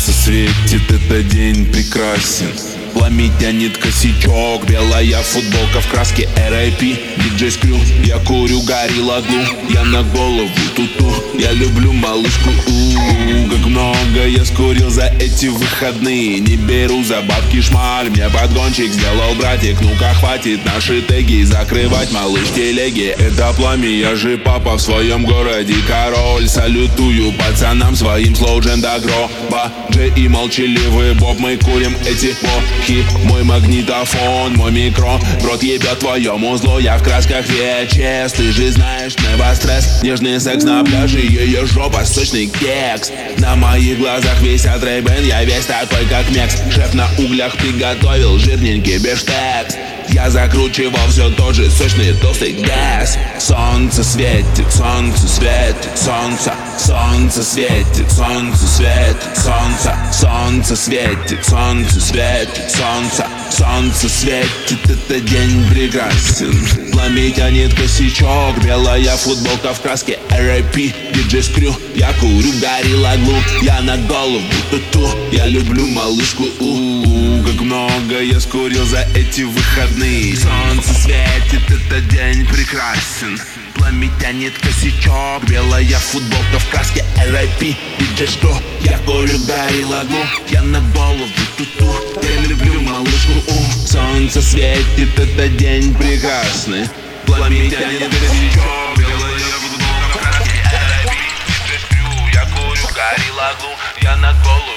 Солнце светит, это день прекрасен. Пламя тянет косячок, белая футболка в краске R.I.P. Диджей Скрю, я курю Горилла Глу. Я на голову туту, я люблю малышку. Как много я скурил за эти выходные. Не беру за бабки шмаль, мне подгончик сделал братик. Ну-ка хватит наши теги закрывать, малыш, телеги. Это пламя, я же папа в своем городе король. Салютую пацанам своим слоуджен до гроба. Джей и молчаливый Боб, мы курим эти блоки. Мой магнитофон, мой микро, в рот ебет твоему зло. Я в красках VHS, ты же знаешь, невостресс. Нежный секс на пляже, ее жопа, сочный кекс. На моих глазах висят Ray-Ban, я весь такой как Мекс. Шеф на углях приготовил жирненький бифштекс. Я закручивал все тот же сочный толстый газ. Солнце светит, солнце светит, солнце. Солнце светит, солнце светит, солнце. Солнце светит, солнце светит, солнце. Солнце светит, это день прекрасен. Пламя тянет косячок, белая футболка в краске R.I.P. Диджей Скрю, я курю Горилла Глу. Я на голову туту, я люблю малышку. Как много я скурил за эти выходные. Солнце светит, это день прекрасен. Пламя тянет косячок, белая футболка в краске R.I.P. Диджей Скрю, я курю Горилла Глу. Я на голову туту, я люблю малышку. Солнце светит, это день прекрасный. Пламя тянет косячок, белая футболка в краске R.I.P. Диджей Скрю, я курю Горилла Глу. Я на голову